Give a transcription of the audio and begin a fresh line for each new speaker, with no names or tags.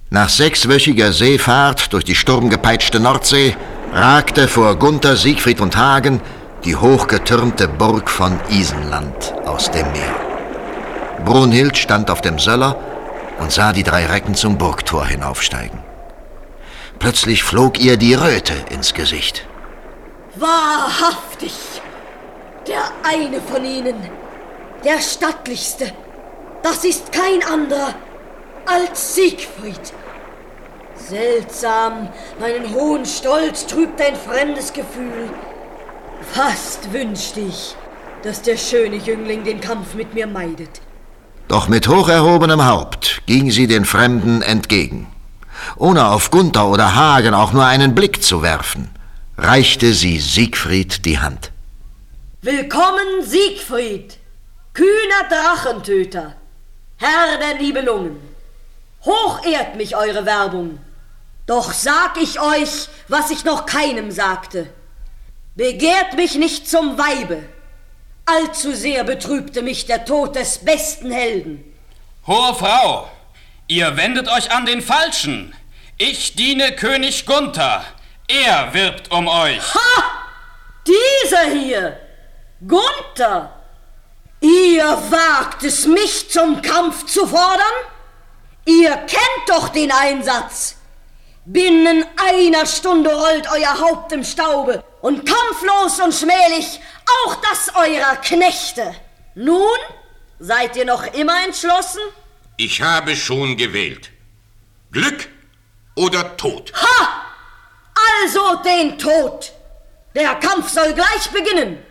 Nach 6-wöchiger Seefahrt durch die sturmgepeitschte Nordsee ragte vor Gunther, Siegfried und Hagen die hochgetürmte Burg von Isenland aus dem Meer. Brunhild stand auf dem Söller und sah die 3 Recken zum Burgtor hinaufsteigen. Plötzlich flog ihr die Röte ins Gesicht.
Wahrhaftig, der eine von ihnen, der stattlichste, das ist kein anderer als Siegfried. Seltsam, meinen hohen Stolz trübt ein fremdes Gefühl. Fast wünschte ich, dass der schöne Jüngling den Kampf mit mir meidet.
Doch mit hoch erhobenem Haupt ging sie den Fremden entgegen. Ohne auf Gunther oder Hagen auch nur einen Blick zu werfen, reichte sie Siegfried die Hand.
Willkommen, Siegfried, kühner Drachentöter, Herr der Nibelungen. Hoch ehrt mich eure Werbung. Doch sag ich euch, was ich noch keinem sagte. Begehrt mich nicht zum Weibe. Allzu sehr betrübte mich der Tod des besten Helden.
Hohe Frau, ihr wendet euch an den Falschen. Ich diene König Gunther. Er wirbt um euch.
Ha! Dieser hier, Gunther. Ihr wagt es, mich zum Kampf zu fordern? Ihr kennt doch den Einsatz. Binnen einer Stunde rollt euer Haupt im Staube und kampflos und schmählich auch das eurer Knechte. Nun, seid ihr noch immer entschlossen?
Ich habe schon gewählt. Glück oder Tod?
Ha! Also den Tod. Der Kampf soll gleich beginnen.